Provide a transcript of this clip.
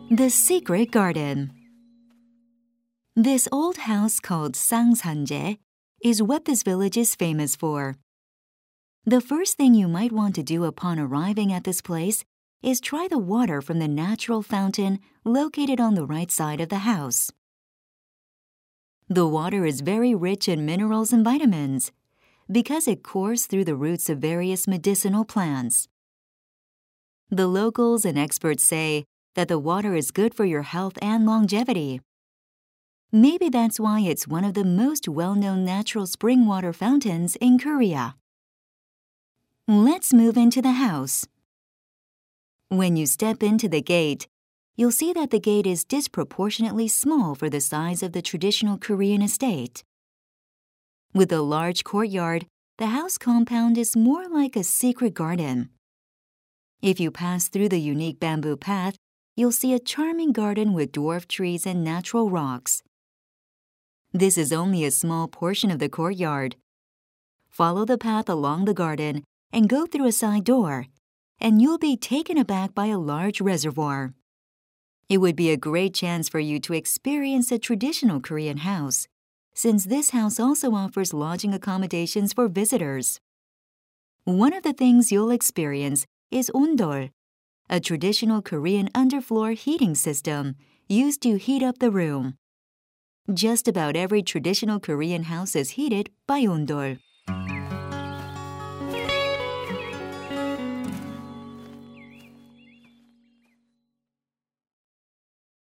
The Secret Garden. This old house called Sangsanje is what this village is famous for. The first thing you might want to do upon arriving at this place is try the water from the natural fountain located on the right side of the house. The water is very rich in minerals and vitamins because it courses through the roots of various medicinal plants. The locals and experts say that the water is good for your health and longevity. Maybe that's why it's one of the most well-known natural spring water fountains in Korea. Let's move into the house. When you step into the gate, you'll see that the gate is disproportionately small for the size of the traditional Korean estate. With a large courtyard, the house compound is more like a secret garden. If you pass through the unique bamboo path, you'll see a charming garden with dwarf trees and natural rocks. This is only a small portion of the courtyard. Follow the path along the garden and go through a side door, and you'll be taken aback by a large reservoir. It would be a great chance for you to experience a traditional Korean house, since this house also offers lodging accommodations for visitors. One of the things you'll experience is ondol, a traditional Korean underfloor heating system used to heat up the room. Just about every traditional Korean house is heated by ondol.